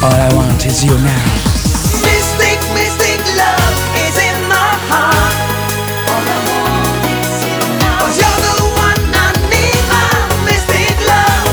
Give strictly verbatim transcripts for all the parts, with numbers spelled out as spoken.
All I want is you now. Mystic, mystic love is in my heart. All I want is you now. 'Cause you're the one I need, my mystic love.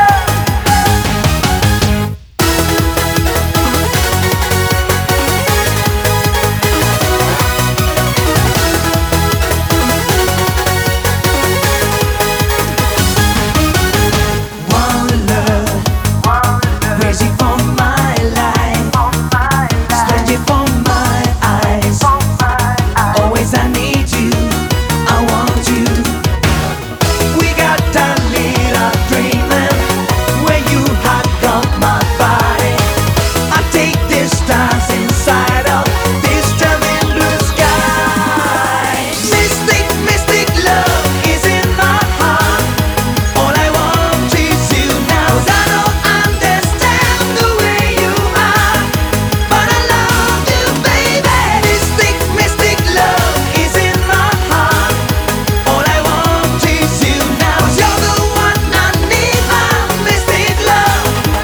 One love, crazy for my life, strange for my eyes. Always I need you, I want you. We got a little dreaming where you had got my body. I take the stars inside of this dreaming blue sky. Mystic, mystic love is in my heart. All I want is you now. 'Cause I don't understand the way you are, but I love you, baby. Mystic, mystic love is in my heart. All I want is you now. 'Cause you're the one I need, my mystic love.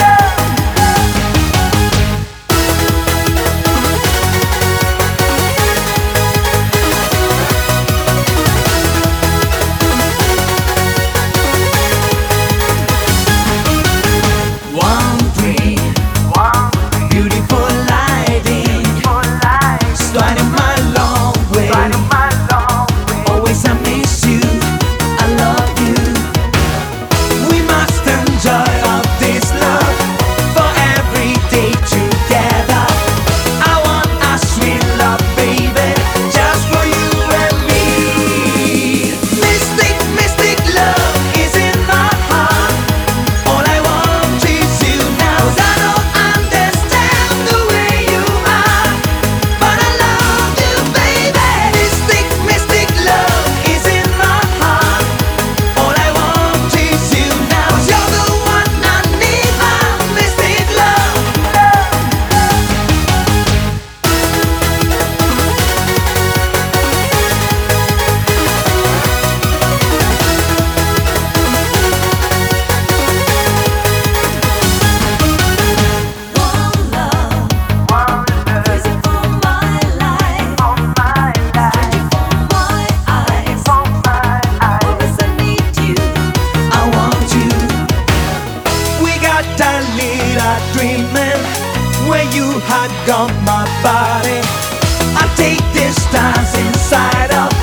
One dream, beautiful lighting, starting my long way. Always I miss you, I love you. We must enjoy of this love for every day together. I want a sweet love, baby, just for you and me. Mystic, mystic love is in my heart. All I want is you now. 'Cause I don't understand the way you are, but I love you, baby. Mystic, mystic love is in my heart. All I want is you now. 'Cause you're the one I need, my mystic love. One love, crazy for my life, strange for my eyes. Always I need you, I want you. We got a little dreaming where you had got my body. I take the stars inside of